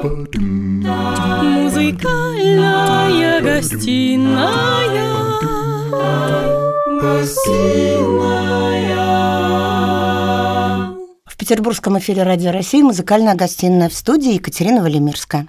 Музыкальная гостиная. В петербургском эфире Радио России музыкальная гостиная, в студии Екатерина Валимирская.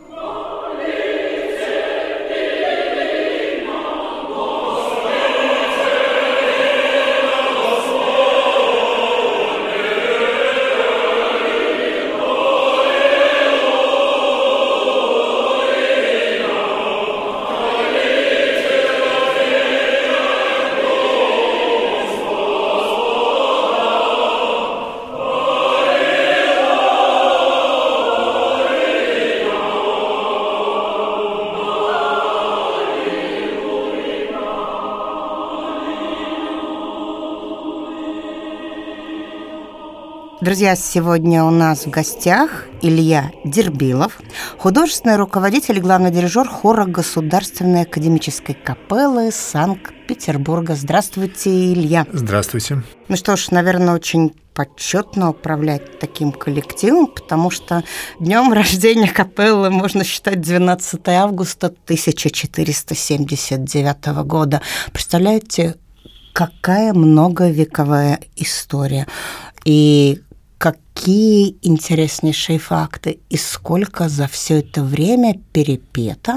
Друзья, сегодня у нас в гостях Илья Дербилов, художественный руководитель и главный дирижер хора Государственной академической капеллы Санкт-Петербурга. Здравствуйте, Илья. Здравствуйте. Ну что ж, наверное, очень почетно управлять таким коллективом, потому что днем рождения капеллы можно считать 12 августа 1479 года. Представляете, какая многовековая история. И какие интереснейшие факты, и сколько за все это время перепето,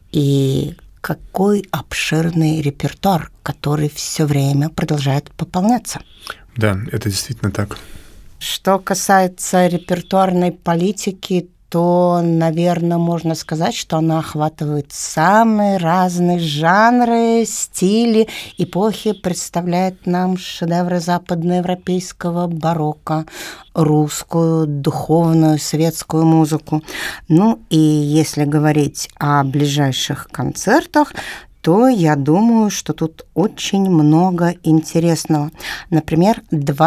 и какой обширный репертуар, который все время продолжает пополняться. Да, это действительно так. Что касается репертуарной политики, то, наверное, можно сказать, что она охватывает самые разные жанры, стили, эпохи, представляет нам шедевры западноевропейского барокко, русскую, духовную, светскую музыку. Ну и если говорить о ближайших концертах, то я думаю, что тут очень много интересного. Например,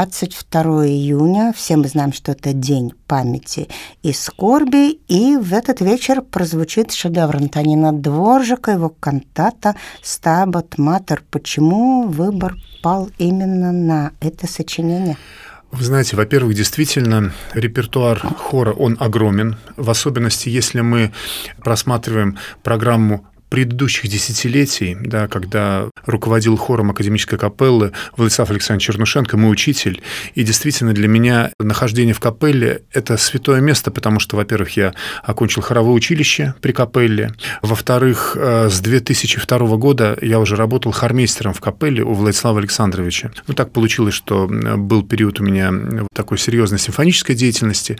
22 июня, все мы знаем, что это День памяти и скорби, и в этот вечер прозвучит шедевр Антонина Дворжака, его кантата «Стабат Матер». Почему выбор пал именно на это сочинение? Вы знаете, во-первых, действительно, репертуар хора, он огромен, в особенности, если мы просматриваем программу предыдущих десятилетий, да, когда руководил хором академической капеллы Владислав Александрович Чернушенко, мой учитель. И действительно для меня нахождение в капелле – это святое место, потому что, во-первых, я окончил хоровое училище при капелле. Во-вторых, с 2002 года я уже работал хормейстером в капелле у Владислава Александровича. Ну, так получилось, что был период у меня такой серьезной симфонической деятельности.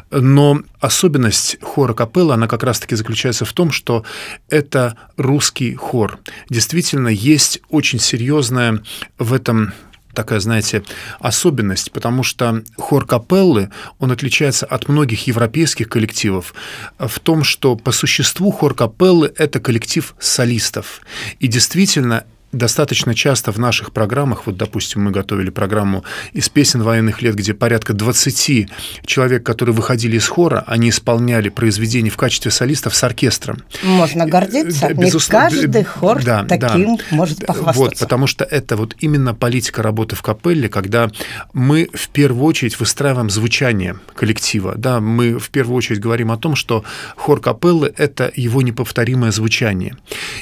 Но особенность хора капеллы, она как раз-таки заключается в том, что это русский хор. Действительно, есть очень серьезная в этом такая, знаете, особенность, потому что хор капеллы, он отличается от многих европейских коллективов в том, что по существу хор капеллы – это коллектив солистов. И действительно, достаточно часто в наших программах, вот, допустим, мы готовили программу из песен военных лет, где порядка 20 человек, которые выходили из хора, они исполняли произведения в качестве солистов с оркестром. Можно гордиться, не каждый хор таким может похвастаться. Вот, потому что это вот именно политика работы в капелле, когда мы в первую очередь выстраиваем звучание коллектива, да, мы в первую очередь говорим о том, что хор капеллы – это его неповторимое звучание.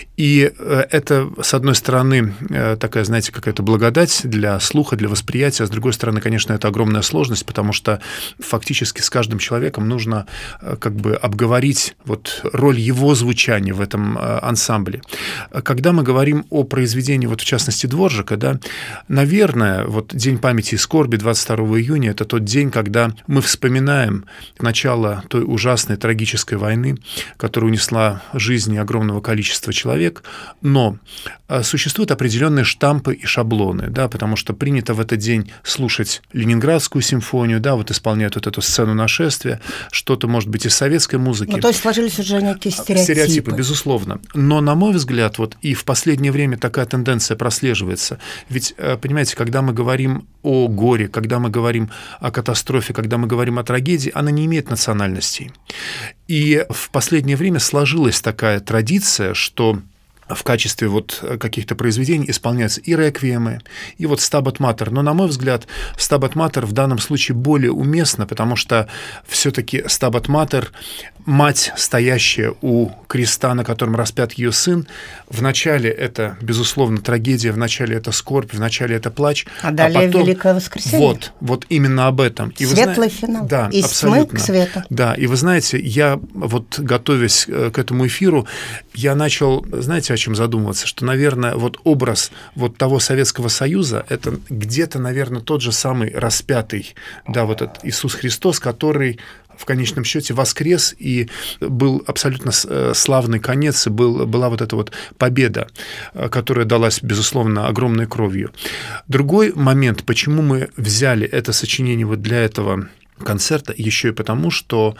И это, с одной стороны, такая, знаете, какая-то благодать для слуха, для восприятия, а с другой стороны, конечно, это огромная сложность, потому что фактически с каждым человеком нужно как бы обговорить вот роль его звучания в этом ансамбле. Когда мы говорим о произведении, вот в частности, Дворжака, да, наверное, вот День памяти и скорби 22 июня – это тот день, когда мы вспоминаем начало той ужасной трагической войны, которая унесла жизни огромного количества человек, но существуют определенные штампы и шаблоны, да, потому что принято в этот день слушать Ленинградскую симфонию, да, вот исполняют вот эту сцену нашествия, что-то, может быть, из советской музыки. Ну, то есть сложились уже некие стереотипы. Безусловно. Но, на мой взгляд, вот и в последнее время такая тенденция прослеживается. Ведь, понимаете, когда мы говорим о горе, когда мы говорим о катастрофе, когда мы говорим о трагедии, она не имеет национальностей. И в последнее время сложилась такая традиция, что в качестве вот каких-то произведений исполняются и реквиемы, и вот Stabat Mater. Но, на мой взгляд, Stabat Mater в данном случае более уместно, потому что все-таки Stabat Mater, мать, стоящая у креста, на котором распят ее сын, вначале это, безусловно, трагедия, вначале это скорбь, вначале это плач. А далее потом Великое воскресенье. Вот именно об этом. И светлый финал. Да, из абсолютно. Тьмы к свету. Да, и вы знаете, я вот, готовясь к этому эфиру, я начал, знаете, о чем задумываться, что, наверное, вот образ вот того Советского Союза, это где-то, наверное, тот же самый распятый, да, вот этот Иисус Христос, который в конечном счете воскрес, и был абсолютно славный конец, и была вот эта вот победа, которая далась, безусловно, огромной кровью. Другой момент, почему мы взяли это сочинение вот для этого концерта, еще и потому, что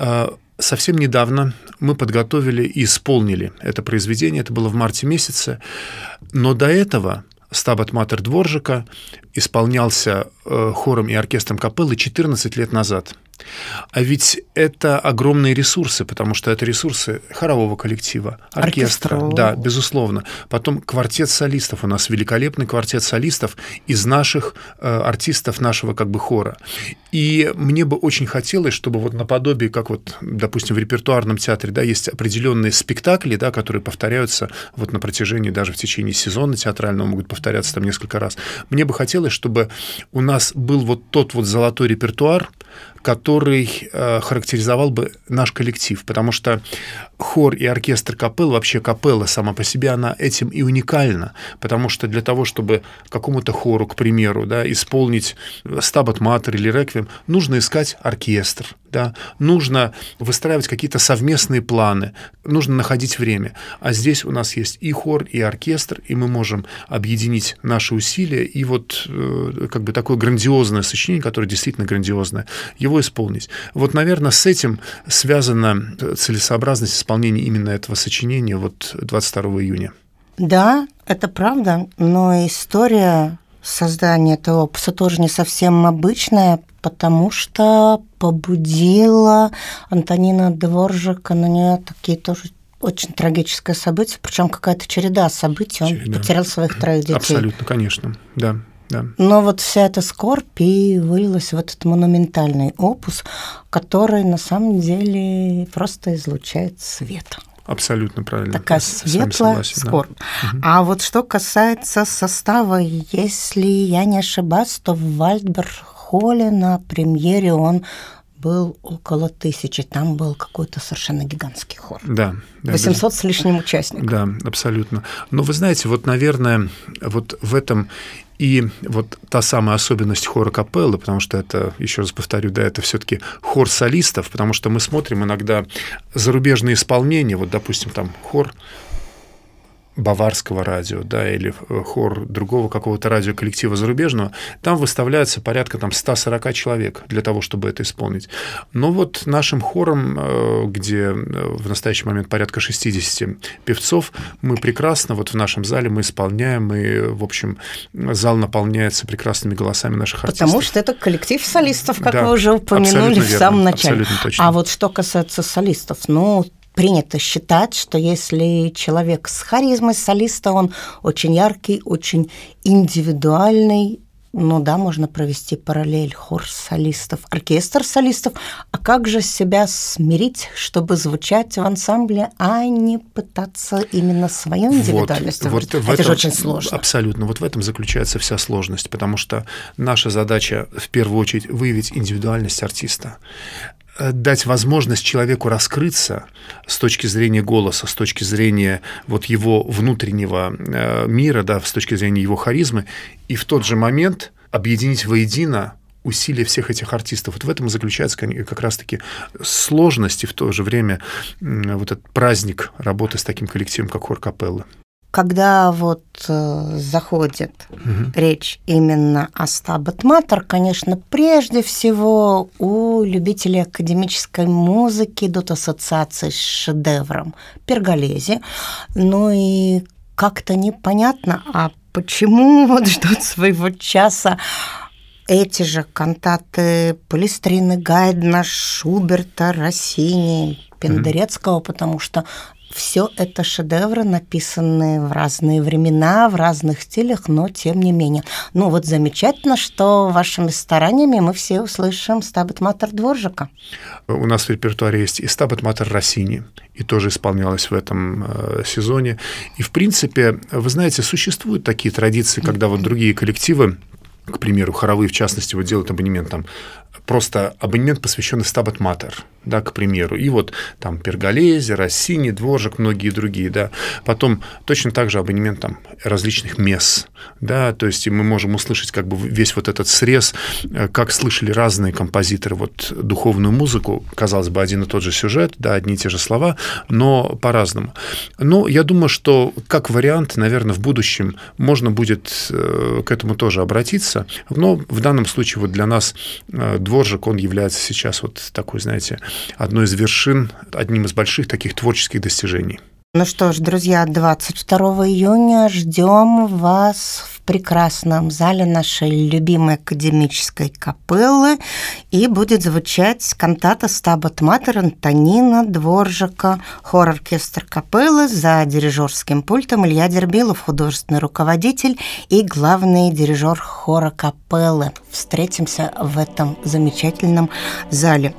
совсем недавно мы подготовили и исполнили это произведение, это было в марте месяце, но до этого Stabat Mater Дворжака исполнялся хором и оркестром капеллы 14 лет назад. А ведь это огромные ресурсы, потому что это ресурсы хорового коллектива, оркестра, да, безусловно. Потом квартет солистов, у нас великолепный квартет солистов из наших артистов нашего как бы хора. И мне бы очень хотелось, чтобы вот наподобие, как вот, допустим, в репертуарном театре, да, есть определенные спектакли, да, которые повторяются вот на протяжении, даже в течение сезона театрального, могут повторяться там несколько раз. Мне бы хотелось, чтобы у нас был вот тот вот золотой репертуар, который характеризовал бы наш коллектив, потому что хор и оркестр капеллы, вообще капелла сама по себе, она этим и уникальна, потому что для того, чтобы какому-то хору, к примеру, да, исполнить Stabat Mater или реквием, нужно искать оркестр, да, нужно выстраивать какие-то совместные планы, нужно находить время. А здесь у нас есть и хор, и оркестр, и мы можем объединить наши усилия, и вот как бы такое грандиозное сочинение, которое действительно грандиозное, его исполнить. Вот, наверное, с этим связана целесообразность исполнения именно этого сочинения вот 22 июня. Да, это правда, но история создания этого опуса тоже не совсем обычная, потому что побудила Антонина Дворжака на нее такие тоже очень трагическое событие, причем какая-то череда событий. Он потерял своих 3 детей. Абсолютно, конечно, да. Да. Но вот вся эта скорбь и вылилась в этот монументальный опус, который на самом деле просто излучает свет. Абсолютно правильно. Такая светлая скорбь. Да. А вот что касается состава, если я не ошибаюсь, то в Вальдберг-холле на премьере он был около 1000. Там был какой-то совершенно гигантский хор. Да. 800 с лишним участников. Да, абсолютно. Но вы знаете, вот, наверное, вот в этом и вот та самая особенность хора капеллы, потому что это, еще раз повторю, да, это все-таки хор солистов, потому что мы смотрим иногда зарубежные исполнения, вот, допустим, там хор баварского радио, да, или хор другого какого-то радиоколлектива зарубежного, там выставляется порядка там 140 человек для того, чтобы это исполнить. Но вот нашим хором, где в настоящий момент порядка 60 певцов, мы прекрасно вот в нашем зале мы исполняем, и, в общем, зал наполняется прекрасными голосами наших артистов. Потому что это коллектив солистов, как вы уже упомянули в самом начале. Абсолютно точно. А вот что касается солистов, принято считать, что если человек с харизмой солиста, он очень яркий, очень индивидуальный, да, можно провести параллель хор солистов, оркестр солистов, а как же себя смирить, чтобы звучать в ансамбле, а не пытаться именно свою индивидуальность выразить? Это же очень сложно. Абсолютно. Вот в этом заключается вся сложность, потому что наша задача в первую очередь выявить индивидуальность артиста, дать возможность человеку раскрыться с точки зрения голоса, с точки зрения вот его внутреннего мира, да, с точки зрения его харизмы, и в тот же момент объединить воедино усилия всех этих артистов. Вот в этом и заключается как раз-таки сложность и в то же время вот этот праздник работы с таким коллективом, как хор капеллы. Когда вот заходит речь именно о Stabat Mater, конечно, прежде всего у любителей академической музыки идут ассоциации с шедевром Перголези. Ну и как-то непонятно, а почему вот ждут своего часа эти же кантаты Палестрины, Гайдна, Шуберта, Россини, Пендерецкого, потому что Все это шедевры, написанные в разные времена, в разных стилях, но тем не менее. Ну вот замечательно, что вашими стараниями мы все услышим «Стабат Матер» Дворжака. У нас в репертуаре есть и «Стабат Матер» Россини, и тоже исполнялось в этом сезоне. И, в принципе, вы знаете, существуют такие традиции, когда вот другие коллективы, к примеру, хоровые, в частности, вот делают абонемент, там, просто абонемент, посвященный «Стабат Матер», да, к примеру. И вот там Перголези, Россини, Дворжак, многие другие, да. Потом точно так же абонемент там различных месс, да, то есть мы можем услышать как бы весь вот этот срез, как слышали разные композиторы вот духовную музыку, казалось бы, один и тот же сюжет, да, одни и те же слова, но по-разному. Но я думаю, что как вариант, наверное, в будущем можно будет к этому тоже обратиться, но в данном случае вот для нас Дворжак, он является сейчас вот такой, знаете, одной из вершин, одним из больших таких творческих достижений. Ну что ж, друзья, 22 июня ждем вас в прекрасном зале нашей любимой академической капеллы, и будет звучать кантата «Стабат Матер» Антонина Дворжака, хор-оркестр капеллы за дирижерским пультом Илья Дербилов, художественный руководитель и главный дирижер хора капеллы. Встретимся в этом замечательном зале.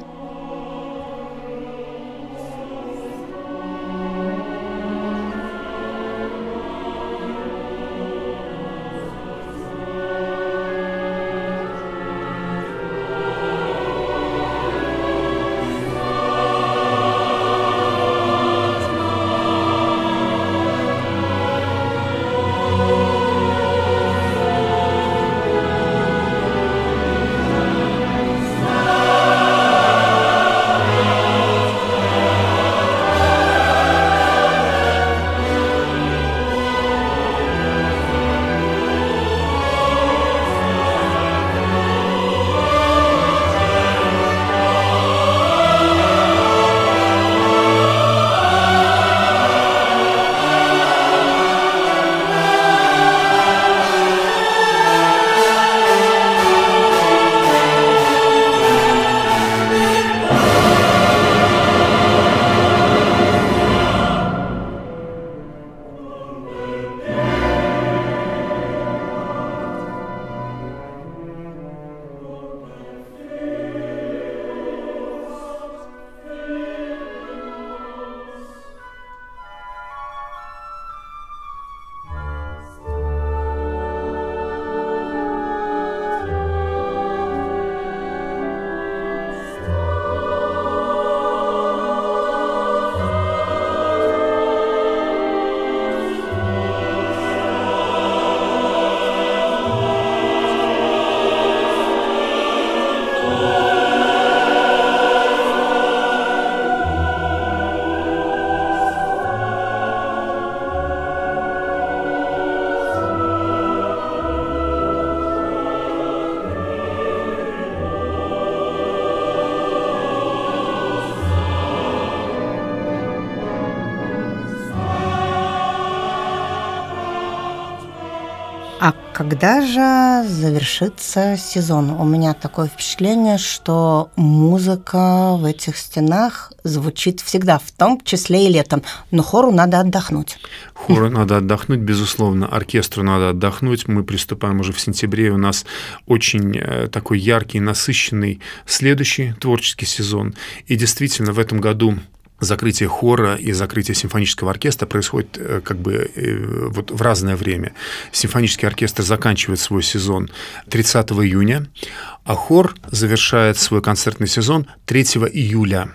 А когда же завершится сезон? У меня такое впечатление, что музыка в этих стенах звучит всегда, в том числе и летом. Но хору надо отдохнуть. Хору надо отдохнуть, безусловно. Оркестру надо отдохнуть. Мы приступаем уже в сентябре. У нас очень такой яркий, насыщенный следующий творческий сезон. И действительно, в этом году закрытие хора и закрытие симфонического оркестра происходит как бы вот в разное время. Симфонический оркестр заканчивает свой сезон 30 июня, а хор завершает свой концертный сезон 3 июля.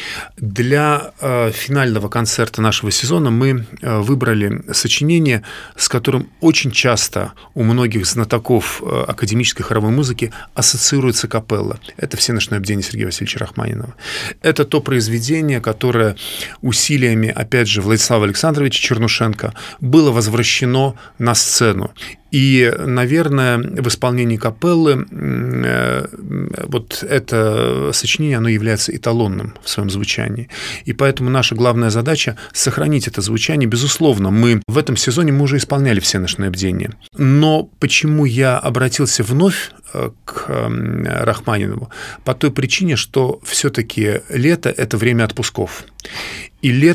Для финального концерта нашего сезона мы выбрали сочинение, с которым очень часто у многих знатоков академической хоровой музыки ассоциируется капелла. Это «Всеночное бдение» Сергея Васильевича Рахманинова. Это то произведение, которое усилиями, опять же, Владислава Александровича Чернушенко было возвращено на сцену. И, наверное, в исполнении капеллы вот это сочинение, оно является эталонным в своем звучании. И поэтому наша главная задача – сохранить это звучание. Безусловно, мы в этом сезоне мы уже исполняли «Всеночное бдение». Но почему я обратился вновь к Рахманинову? По той причине, что все-таки лето – это время отпусков. И летом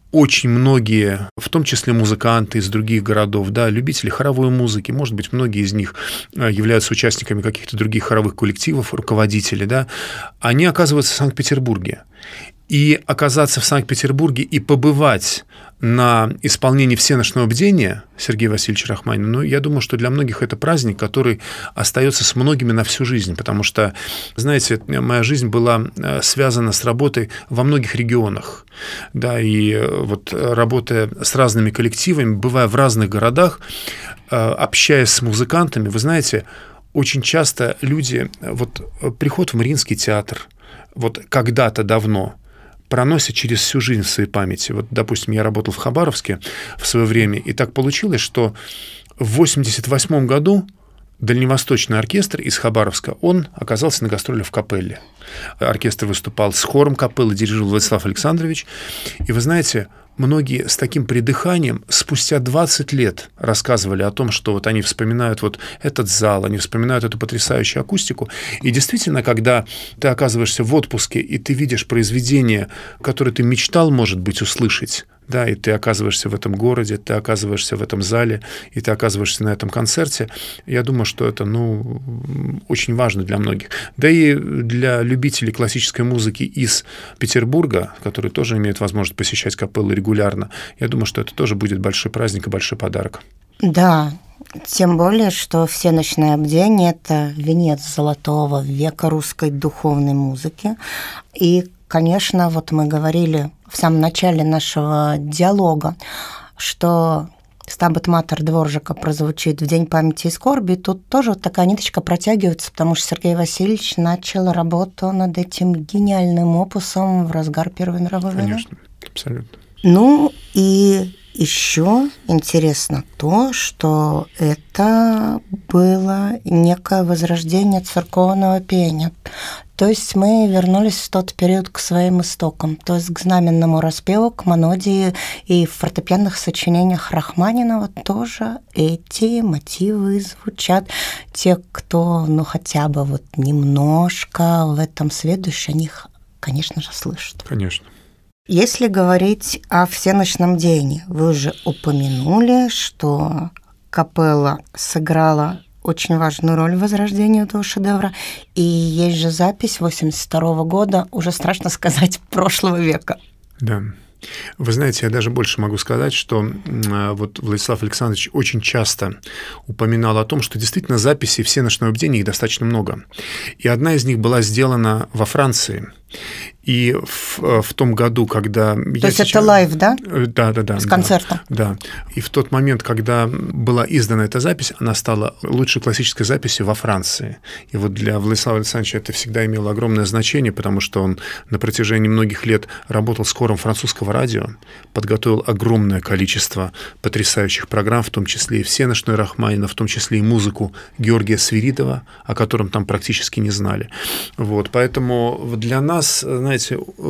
очень многие, в том числе музыканты из других городов, да, любители хоровой музыки, может быть, многие из них являются участниками каких-то других хоровых коллективов, руководители, да, они оказываются в Санкт-Петербурге. И оказаться в Санкт-Петербурге и побывать на исполнении всеночного бдения Сергея Васильевича Рахманинова, я думаю, что для многих это праздник, который остается с многими на всю жизнь, потому что, знаете, моя жизнь была связана с работой во многих регионах, да, и вот работая с разными коллективами, бывая в разных городах, общаясь с музыкантами, вы знаете, очень часто люди, вот приход в Мариинский театр, вот когда-то давно, проносят через всю жизнь в своей памяти. Вот, допустим, я работал в Хабаровске в свое время, и так получилось, что в 1988 году Дальневосточный оркестр из Хабаровска, он оказался на гастроле в Капелле. Оркестр выступал с хором Капеллы, дирижировал Владислав Александрович. И вы знаете, многие с таким придыханием спустя 20 лет рассказывали о том, что вот они вспоминают вот этот зал, они вспоминают эту потрясающую акустику. И действительно, когда ты оказываешься в отпуске, и ты видишь произведение, которое ты мечтал, может быть, услышать, да, и ты оказываешься в этом городе, ты оказываешься в этом зале, и ты оказываешься на этом концерте, я думаю, что это, очень важно для многих. Да и для любителей классической музыки из Петербурга, которые тоже имеют возможность посещать капеллы регулярно, я думаю, что это тоже будет большой праздник и большой подарок. Да, тем более, что всеночное бдение – это венец золотого века русской духовной музыки. И, конечно, вот мы говорили в самом начале нашего диалога, что «Стабат Матер» Дворжака прозвучит в День памяти и скорби, тут тоже вот такая ниточка протягивается, потому что Сергей Васильевич начал работу над этим гениальным опусом в разгар Первой мировой войны. Конечно, абсолютно. И еще интересно то, что это было некое возрождение церковного пения. То есть мы вернулись в тот период к своим истокам, то есть к знаменному распеву, к монодии, и в фортепианных сочинениях Рахманинова тоже эти мотивы звучат. Те, кто, хотя бы вот немножко в этом сведущий, о них, конечно же, слышат. Конечно. Если говорить о всеночном бдении, вы уже упомянули, что капелла сыграла очень важную роль в возрождении этого шедевра, и есть же запись 1982 года, уже страшно сказать, прошлого века. Да. Вы знаете, я даже больше могу сказать, что вот Владислав Александрович очень часто упоминал о том, что действительно записей всеночного бдения их достаточно много. И одна из них была сделана во Франции. И в том году, когда... То есть это лайв, да? Да. С концерта. Да. И в тот момент, когда была издана эта запись, она стала лучшей классической записью во Франции. И вот для Владислава Александровича это всегда имело огромное значение, потому что он на протяжении многих лет работал с хором французского радио, подготовил огромное количество потрясающих программ, в том числе и всеночную Рахманинова, в том числе и музыку Георгия Свиридова, о котором там практически не знали. Вот. Поэтому для нас, знаете,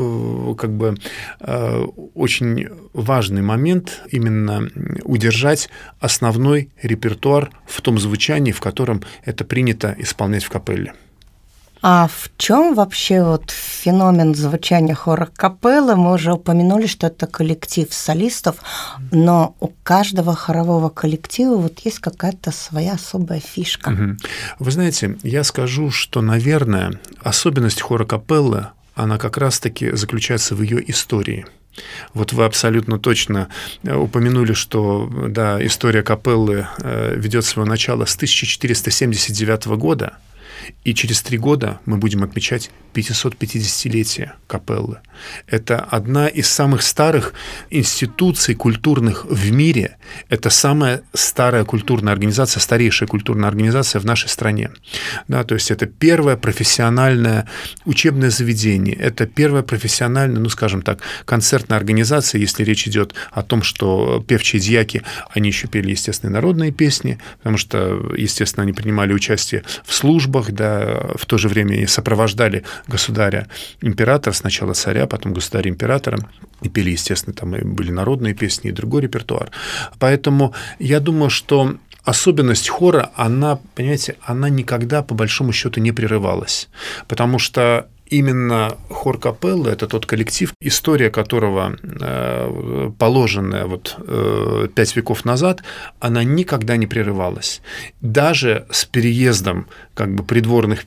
очень важный момент именно удержать основной репертуар в том звучании, в котором это принято исполнять в капелле. А в чем вообще вот феномен звучания хора капеллы? Мы уже упомянули, что это коллектив солистов, но у каждого хорового коллектива вот есть какая-то своя особая фишка. Вы знаете, я скажу, что, наверное, особенность хора капеллы, она как раз-таки заключается в ее истории. Вот вы абсолютно точно упомянули, что да, история капеллы ведет свое начало с 1479 года, и через 3 года мы будем отмечать 550-летие капеллы. Это одна из самых старых институций культурных в мире. Это самая старая культурная организация, старейшая культурная организация в нашей стране. Да, то есть это первое профессиональное учебное заведение, это первая профессиональная, концертная организация, если речь идет о том, что певчие дьяки, они еще пели, естественно, народные песни, потому что, естественно, они принимали участие в службах, да, в то же время и сопровождали государя-императора, сначала царя, потом государя-императора, и пели, естественно, там и были народные песни, и другой репертуар. Поэтому я думаю, что особенность хора, она, понимаете, она никогда, по большому счету, не прерывалась, потому что именно хор капеллы — это тот коллектив, история которого, положенная 5 веков назад, она никогда не прерывалась. Даже с переездом придворных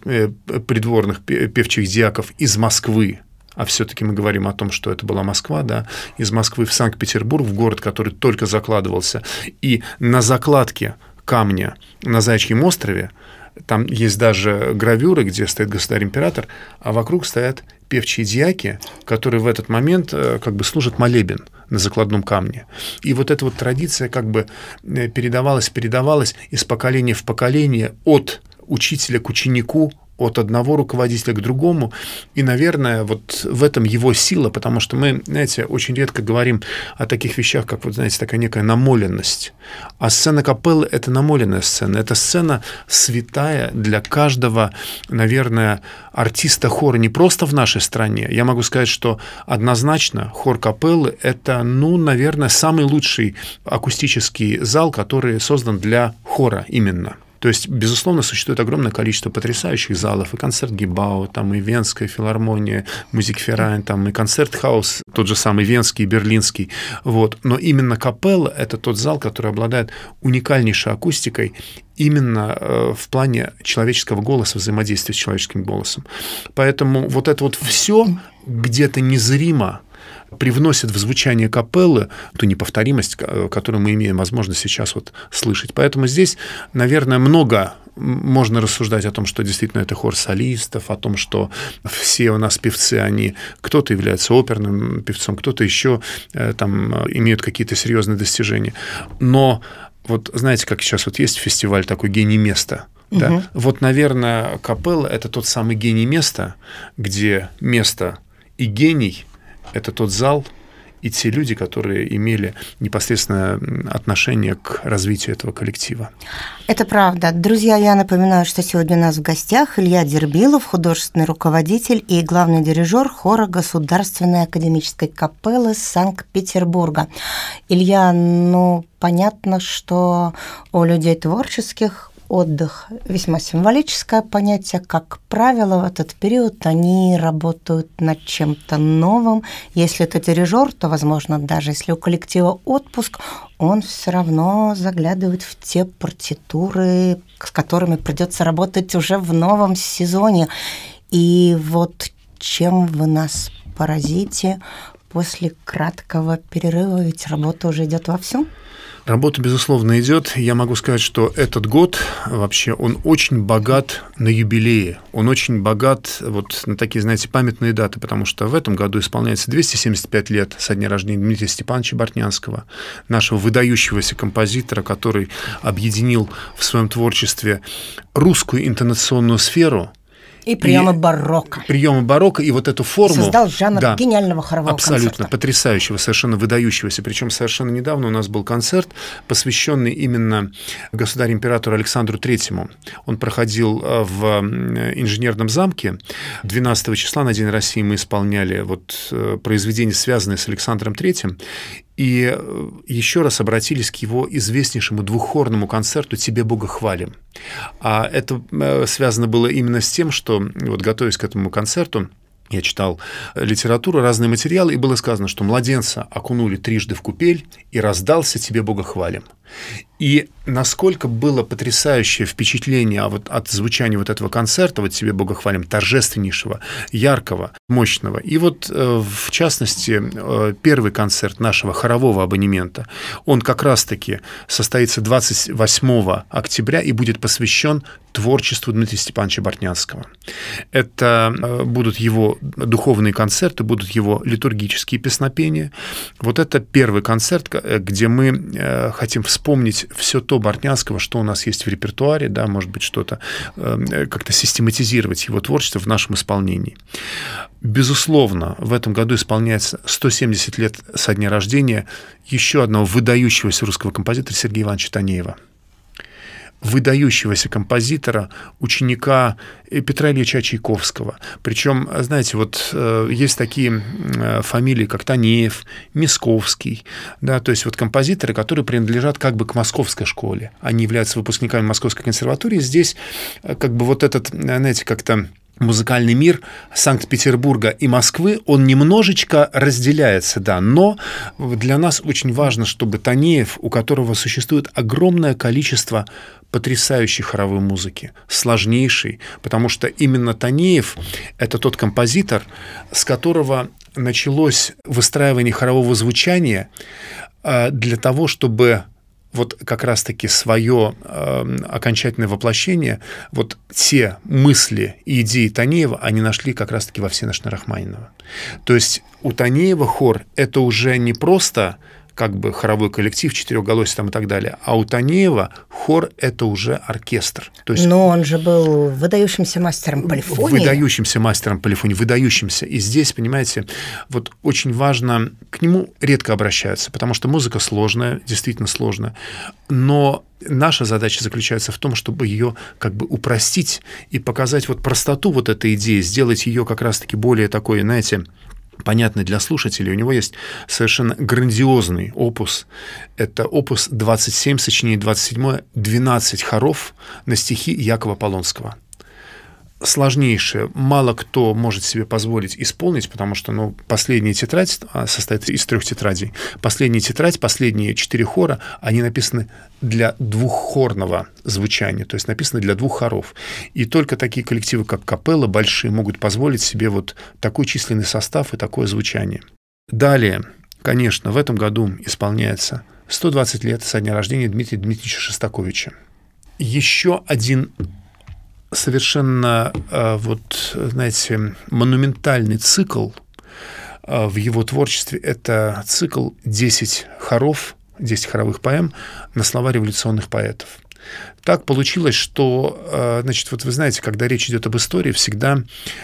певчих диаков из Москвы, а все-таки мы говорим о том, что это была Москва, да, из Москвы в Санкт-Петербург, в город, который только закладывался, и на закладке камня на Заячьем острове, там есть даже гравюры, где стоит государь-император, а вокруг стоят певчие диаки, которые в этот момент служат молебен на закладном камне. И вот эта традиция передавалась из поколения в поколение, от учителя к ученику, от одного руководителя к другому. И, наверное, в этом его сила, потому что мы, знаете, очень редко говорим о таких вещах, как, такая некая намоленность. А сцена капеллы — это намоленная сцена. Это сцена святая для каждого, наверное, артиста хора не просто в нашей стране. Я могу сказать, что однозначно хор капеллы — это, наверное, самый лучший акустический зал, который создан для хора именно. То есть, безусловно, существует огромное количество потрясающих залов, и Концертгебау, там и Венская филармония, Музикферайн, там и Концертхаус, тот же самый Венский, Берлинский. Но именно капелла — это тот зал, который обладает уникальнейшей акустикой именно в плане человеческого голоса, взаимодействия с человеческим голосом. Поэтому это все где-то незримо привносит в звучание капеллы ту неповторимость, которую мы имеем возможность сейчас слышать. Поэтому здесь, наверное, много можно рассуждать о том, что действительно это хор солистов, о том, что все у нас певцы, кто-то является оперным певцом, кто-то еще имеют какие-то серьезные достижения. Но знаете, как сейчас есть фестиваль такой «Гений места», да? Наверное, капелла — это тот самый гений места, где место и гений — это тот зал и те люди, которые имели непосредственное отношение к развитию этого коллектива. Это правда. Друзья, я напоминаю, что сегодня у нас в гостях Илья Дербилов, художественный руководитель и главный дирижер хора Государственной академической капеллы Санкт-Петербурга. Илья, понятно, что у людей творческих отдых – весьма символическое понятие. Как правило, в этот период они работают над чем-то новым. Если это дирижер, то, возможно, даже если у коллектива отпуск, он все равно заглядывает в те партитуры, с которыми придется работать уже в новом сезоне. И чем вы нас поразите после краткого перерыва, ведь работа уже идет вовсю? Работа, безусловно, идет. Я могу сказать, что этот год вообще, он очень богат на юбилеи. Он очень богат на такие, памятные даты, потому что в этом году исполняется 275 лет со дня рождения Дмитрия Степановича Бортнянского, нашего выдающегося композитора, который объединил в своем творчестве русскую интонационную сферу, и приемы барокко. Приемы барокко, и эту форму... Создал жанр гениального хорового абсолютно концерта. Потрясающего, совершенно выдающегося. Причем совершенно недавно у нас был концерт, посвященный именно государю-императору Александру III. Он проходил в Инженерном замке. 12 числа на День России мы исполняли произведения, связанные с Александром III. И еще раз обратились к его известнейшему двуххорному концерту «Тебе, Бога, хвалим». А это связано было именно с тем, что, готовясь к этому концерту, я читал литературу, разные материалы, и было сказано, что младенца окунули трижды в купель, и раздался «Тебе, Бога, хвалим». И насколько было потрясающее впечатление от звучания этого концерта, «Тебе, Бога, хвалим», торжественнейшего, яркого, мощного. И в частности, первый концерт нашего хорового абонемента, он как раз-таки состоится 28 октября и будет посвящен творчеству Дмитрия Степановича Бортнянского. Это будут его духовные концерты, будут его литургические песнопения. Это первый концерт, где мы хотим вспомнить все то Бортнянского, что у нас есть в репертуаре, да, может быть, что-то как-то систематизировать его творчество в нашем исполнении. Безусловно, в этом году исполняется 170 лет со дня рождения еще одного выдающегося русского композитора Сергея Ивановича Танеева. Выдающегося композитора, ученика Петра Ильича Чайковского. Причем, знаете, есть такие фамилии, как Танеев, Мисковский, да, то есть композиторы, которые принадлежат к московской школе. Они являются выпускниками Московской консерватории. Здесь этот, знаете, как-то музыкальный мир Санкт-Петербурга и Москвы, он немножечко разделяется, да, но для нас очень важно, чтобы Танеев, у которого существует огромное количество потрясающей хоровой музыки, сложнейшей, потому что именно Танеев — это тот композитор, с которого началось выстраивание хорового звучания для того, чтобы вот как раз-таки свое окончательное воплощение, вот те мысли и идеи Танеева, они нашли как раз-таки во Всеношной Рахманинова. То есть у Танеева хор — это уже не просто как бы хоровой коллектив, четырехголосие там и так далее, а у Танеева хор — это уже оркестр. То есть, но он же был выдающимся мастером полифонии. Выдающимся мастером полифонии, выдающимся. И здесь, понимаете, вот очень важно, к нему редко обращаются, потому что музыка сложная, действительно сложная, но наша задача заключается в том, чтобы ее как бы упростить и показать вот простоту вот этой идеи, сделать ее как раз-таки более такой, знаете, понятный для слушателей. У него есть совершенно грандиозный опус. Это опус 27, сочинение 27, 12 хоров на стихи Якова Полонского. Сложнейшее, мало кто может себе позволить исполнить, потому что последняя тетрадь состоит из 3 тетрадей. Последняя тетрадь, последние 4 хора, они написаны для двуххорного звучания, то есть написаны для 2 хоров. И только такие коллективы, как капелла, большие, могут позволить себе вот такой численный состав и такое звучание. Далее, конечно, в этом году исполняется 120 лет со дня рождения Дмитрия Дмитриевича Шостаковича. Еще один совершенно, вот, знаете, монументальный цикл в его творчестве — это цикл 10 хоров, 10 хоровых поэм на слова революционных поэтов. Так получилось, что, значит, вот вы знаете, когда речь идет об истории, всегда,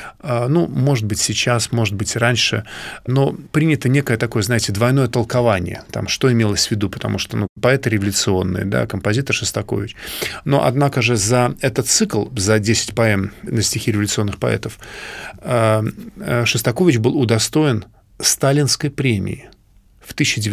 может быть, сейчас, может быть, раньше, но принято некое такое, знаете, двойное толкование, там, что имелось в виду, потому что, поэты революционные, да, композитор Шостакович. Но, однако же, за этот цикл, за 10 поэм на стихи революционных поэтов, Шостакович был удостоен Сталинской премии в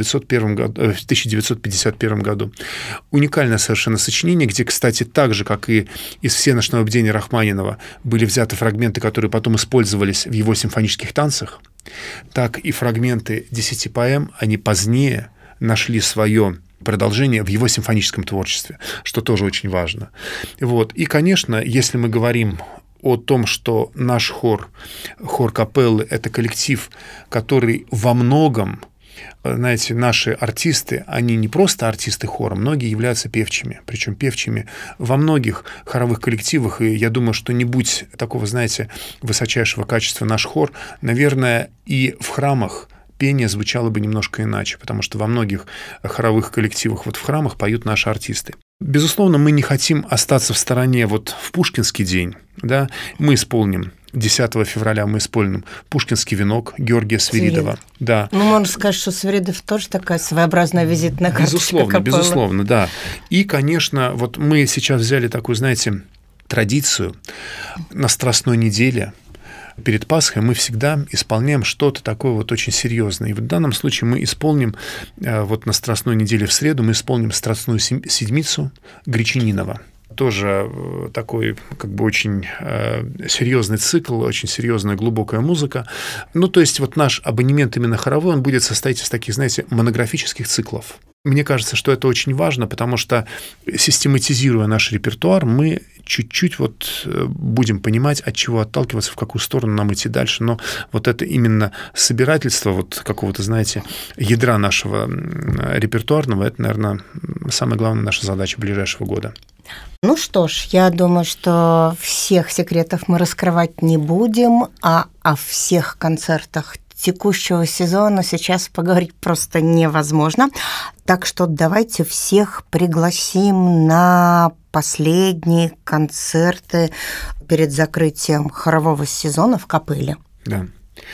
1951 году. Уникальное совершенно сочинение, где, кстати, так же, как и из «Всеношного бдения» Рахманинова были взяты фрагменты, которые потом использовались в его симфонических танцах, так и фрагменты 10 поэм, они позднее нашли свое продолжение в его симфоническом творчестве, что тоже очень важно. Вот. И, конечно, если мы говорим о том, что наш хор капеллы — это коллектив, который во многом, знаете, наши артисты, они не просто артисты хора, многие являются певчими, причем певчими во многих хоровых коллективах, и я думаю, что не будь такого, знаете, высочайшего качества наш хор, наверное, и в храмах пение звучало бы немножко иначе, потому что во многих хоровых коллективах, вот в храмах поют наши артисты. Безусловно, мы не хотим остаться в стороне вот в Пушкинский день, да, мы исполним 10 февраля мы исполним «Пушкинский венок» Георгия Свиридова. Да. Можно сказать, что Свиридов тоже такая своеобразная визитная карточка капеллы. Безусловно, да. И, конечно, вот мы сейчас взяли такую, знаете, традицию на Страстной неделе. Перед Пасхой мы всегда исполняем что-то такое вот очень серьезное. И в данном случае мы исполним вот на Страстной неделе в среду мы исполним Страстную седмицу Гречанинова. Тоже такой как бы очень серьезный цикл, очень серьезная глубокая музыка. То есть вот наш абонемент именно хоровой, он будет состоять из таких, знаете, монографических циклов. Мне кажется, что это очень важно, потому что, систематизируя наш репертуар, мы чуть-чуть вот будем понимать, от чего отталкиваться, в какую сторону нам идти дальше. Но вот это именно собирательство вот какого-то, знаете, ядра нашего репертуарного, это, наверное, самая главная наша задача ближайшего года. Ну что ж, я думаю, что всех секретов мы раскрывать не будем, а о всех концертах текущего сезона сейчас поговорить просто невозможно. Так что давайте всех пригласим на последние концерты перед закрытием хорового сезона в капелле. Да.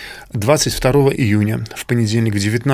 22 июня, в понедельник в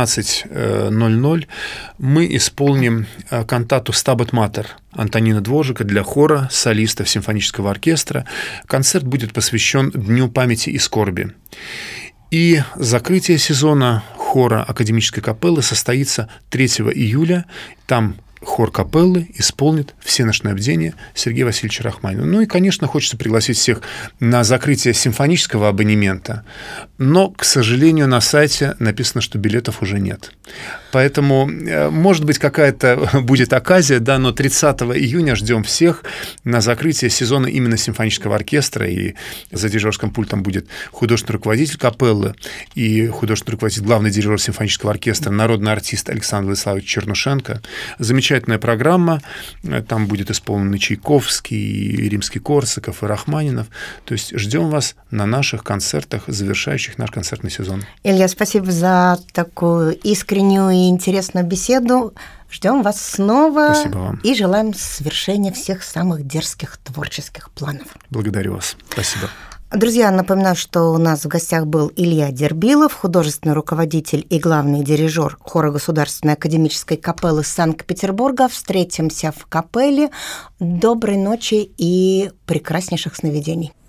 19:00 мы исполним кантату «Стабат Матер» Антонина Дворжика для хора, солистов симфонического оркестра. Концерт будет посвящен Дню памяти и скорби. И закрытие сезона хора академической капеллы состоится 3 июля. Там хор капеллы исполнит «Всеночное бдение» Сергея Васильевича Рахманинова. Ну и, конечно, хочется пригласить всех на закрытие симфонического абонемента, но, к сожалению, на сайте написано, что билетов уже нет. Поэтому, может быть, какая-то будет оказия, да, но 30 июня ждем всех на закрытие сезона именно симфонического оркестра, и за дирижерским пультом будет художественный руководитель капеллы и художественный руководитель, главный дирижер симфонического оркестра, народный артист Александр Владиславович Чернушенко. Замечательная программа, там будет исполнен и Чайковский, и Римский-Корсаков, и Рахманинов. То есть ждем вас на наших концертах, завершающих наш концертный сезон. Илья, спасибо за такую искреннюю и интересную беседу. Ждем вас снова. Спасибо вам. И желаем свершения всех самых дерзких творческих планов. Благодарю вас. Спасибо. Друзья, напоминаю, что у нас в гостях был Илья Дербилов, художественный руководитель и главный дирижер хора Государственной академической капеллы Санкт-Петербурга. Встретимся в капелле. Доброй ночи и прекраснейших сновидений.